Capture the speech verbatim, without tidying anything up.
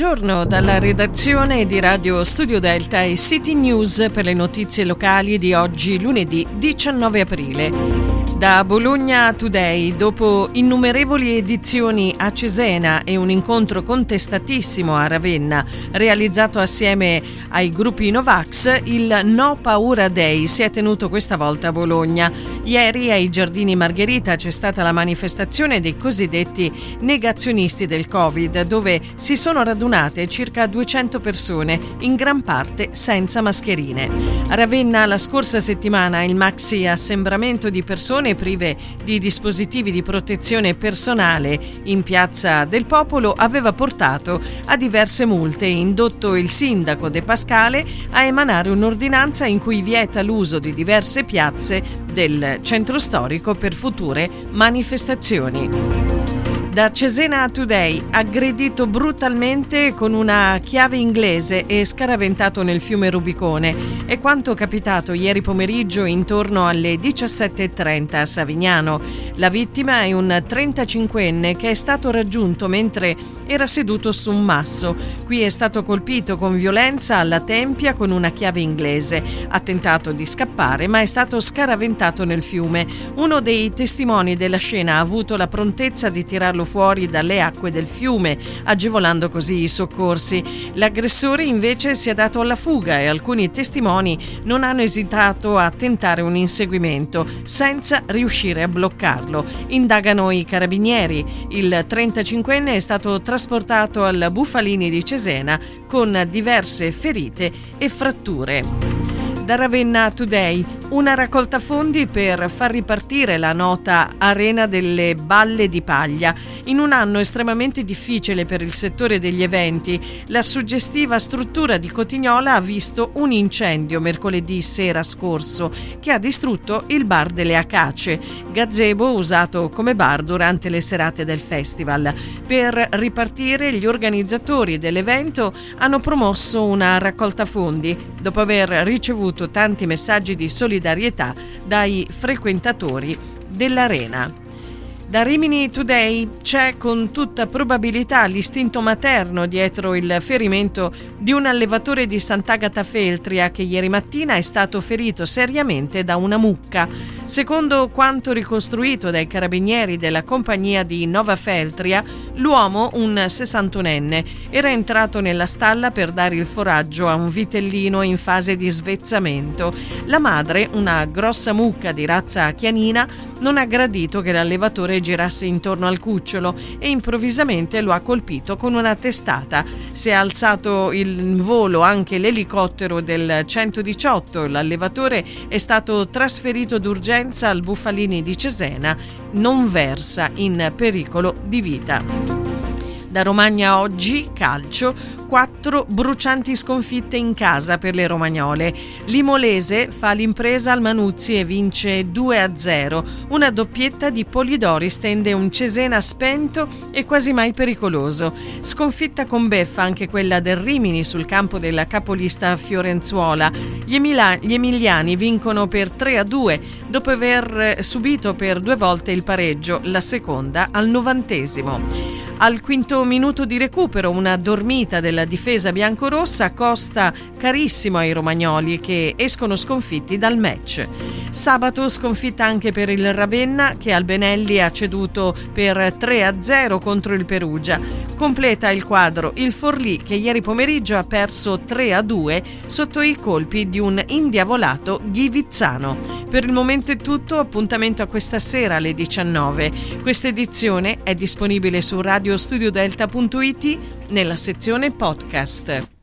Buongiorno dalla redazione di Radio Studio Delta e City News per le notizie locali di oggi, lunedì diciannove aprile. Da Bologna Today, dopo innumerevoli edizioni a Cesena e un incontro contestatissimo a Ravenna, realizzato assieme ai gruppi Novax, il No Paura Day si è tenuto questa volta a Bologna. Ieri ai Giardini Margherita c'è stata la manifestazione dei cosiddetti negazionisti del Covid, dove si sono radunate circa duecento persone, in gran parte senza mascherine. A Ravenna la scorsa settimana il maxi assembramento di persone prive di dispositivi di protezione personale in Piazza del Popolo aveva portato a diverse multe e indotto il sindaco De Pascale a emanare un'ordinanza in cui vieta l'uso di diverse piazze del centro storico per future manifestazioni. Da Cesena Today, aggredito brutalmente con una chiave inglese e scaraventato nel fiume Rubicone. È quanto capitato ieri pomeriggio intorno alle diciassette e trenta a Savignano. La vittima è un trentacinquenne che è stato raggiunto mentre era seduto su un masso. Qui è stato colpito con violenza alla tempia con una chiave inglese. Ha tentato di scappare ma è stato scaraventato nel fiume. Uno dei testimoni della scena ha avuto la prontezza di tirarlo fuori dalle acque del fiume, agevolando così i soccorsi. L'aggressore invece si è dato alla fuga e alcuni testimoni non hanno esitato a tentare un inseguimento senza riuscire a bloccarlo. Indagano i carabinieri. Il trentacinquenne è stato trasportato al Bufalini di Cesena con diverse ferite e fratture. Da Ravenna Today, una raccolta fondi per far ripartire la nota Arena delle Balle di Paglia. In un anno estremamente difficile per il settore degli eventi, la suggestiva struttura di Cotignola ha visto un incendio mercoledì sera scorso che ha distrutto il bar delle Acacie, gazebo usato come bar durante le serate del festival. Per ripartire, gli organizzatori dell'evento hanno promosso una raccolta fondi dopo aver ricevuto tanti messaggi di solidarietà dai frequentatori dell'arena. Da Rimini Today c'è con tutta probabilità l'istinto materno dietro il ferimento di un allevatore di Sant'Agata Feltria che ieri mattina è stato ferito seriamente da una mucca. Secondo quanto ricostruito dai carabinieri della compagnia di Nova Feltria, l'uomo, un sessantunenne, era entrato nella stalla per dare il foraggio a un vitellino in fase di svezzamento. La madre, una grossa mucca di razza chianina, non ha gradito che l'allevatore girasse intorno al cucciolo e improvvisamente lo ha colpito con una testata. Si è alzato in volo anche l'elicottero del centodiciotto. L'allevatore è stato trasferito d'urgenza al Bufalini di Cesena, non versa in pericolo di vita. Da Romagna oggi, calcio, quattro brucianti sconfitte in casa per le romagnole. L'Imolese fa l'impresa al Manuzzi e vince due a zero. Una doppietta di Polidori stende un Cesena spento e quasi mai pericoloso. Sconfitta con beffa anche quella del Rimini sul campo della capolista Fiorenzuola. Gli, Emila- gli emiliani vincono per tre a due dopo aver subito per due volte il pareggio, la seconda al novantesimo. Al quinto minuto di recupero, una dormita della difesa biancorossa costa carissimo ai romagnoli che escono sconfitti dal match. Sabato sconfitta anche per il Ravenna che al Benelli ha ceduto per tre a zero contro il Perugia. Completa il quadro il Forlì che ieri pomeriggio ha perso tre a due sotto i colpi di un indiavolato Ghivizzano. Per il momento è tutto, appuntamento a questa sera alle diciannove. Questa edizione è disponibile su radio studio delta punto it nella sezione podcast.